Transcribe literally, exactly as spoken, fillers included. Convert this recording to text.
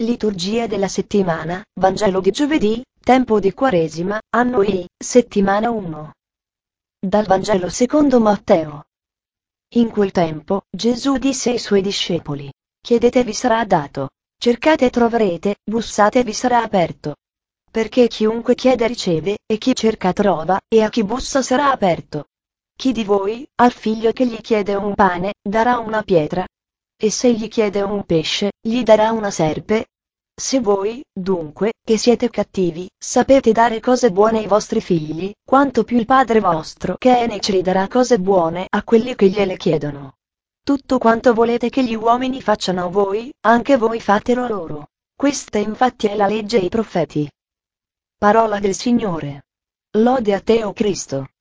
Liturgia della settimana, Vangelo di giovedì, tempo di Quaresima, anno I, settimana uno. Dal Vangelo secondo Matteo. In quel tempo, Gesù disse ai suoi discepoli: Chiedete e vi sarà dato. Cercate e troverete, bussate e vi sarà aperto. Perché chiunque chiede riceve, e chi cerca trova, e a chi bussa sarà aperto. Chi di voi, al figlio che gli chiede un pane, darà una pietra? E se gli chiede un pesce, gli darà una serpe? Se voi, dunque, che siete cattivi, sapete dare cose buone ai vostri figli, quanto più il Padre vostro che è nei cieli darà cose buone a quelli che gliele chiedono. Tutto quanto volete che gli uomini facciano a voi, anche voi fatelo loro. Questa infatti è la legge e i profeti. Parola del Signore. Lode a te, o Cristo.